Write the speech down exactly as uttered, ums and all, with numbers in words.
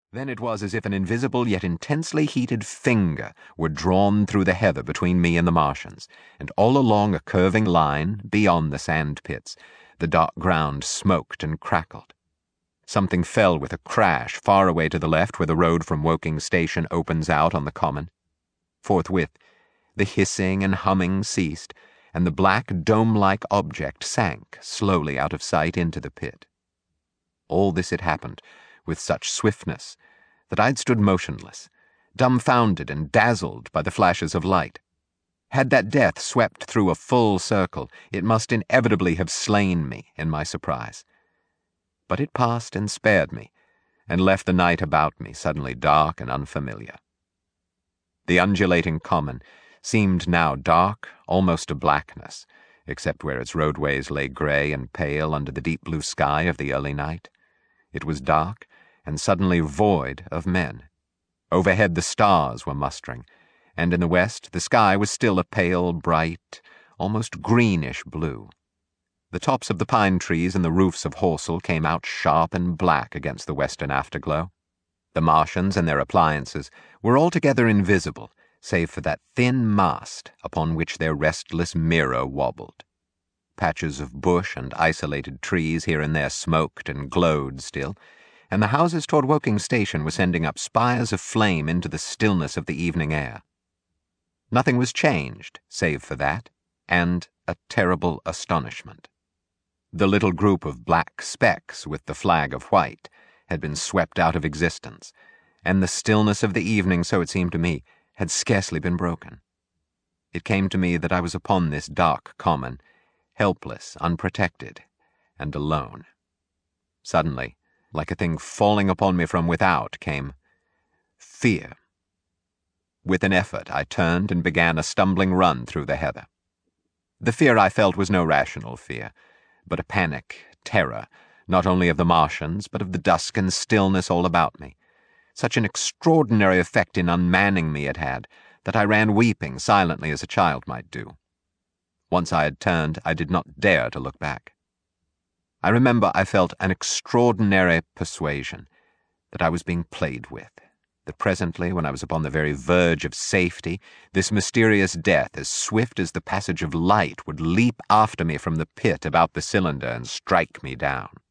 Then it was as if an invisible yet intensely heated finger were drawn through the heather between me and the Martians, and all along a curving line, beyond the sand pits, the dark ground smoked and crackled. Something fell with a crash far away to the left where the road from Woking Station opens out on the common. Forthwith, the hissing and humming ceased, and the black dome-like object sank slowly out of sight into the pit. All this had happened with such swiftness that I'd stood motionless, dumbfounded and dazzled by the flashes of light. Had that death swept through a full circle, it must inevitably have slain me in my surprise. But it passed and spared me, and left the night about me suddenly dark and unfamiliar. The undulating common seemed now dark almost to blackness, except where its roadways lay grey and pale under the deep blue sky of the early night. It was dark and suddenly void of men. Overhead the stars were mustering, and in the west the sky was still a pale, bright, almost greenish blue. The tops of the pine trees and the roofs of Horsell came out sharp and black against the western afterglow. The Martians and their appliances were altogether invisible, save for that thin mast upon which their restless mirror wobbled. Patches of bush and isolated trees here and there smoked and glowed still, and the houses toward Woking Station were sending up spires of flame into the stillness of the evening air. Nothing was changed, save for that, and a terrible astonishment. The little group of black specks with the flag of white had been swept out of existence, and the stillness of the evening, so it seemed to me, had scarcely been broken. It came to me that I was upon this dark common, helpless, unprotected, and alone. Suddenly, like a thing falling upon me from without, came fear. With an effort, I turned and began a stumbling run through the heather. The fear I felt was no rational fear, but a panic, terror, not only of the Martians, but of the dusk and stillness all about me. Such an extraordinary effect in unmanning me it had, that I ran weeping silently as a child might do. Once I had turned, I did not dare to look back. I remember I felt an extraordinary persuasion that I was being played with, that presently, when I was upon the very verge of safety, this mysterious death, as swift as the passage of light, would leap after me from the pit about the cylinder and strike me down.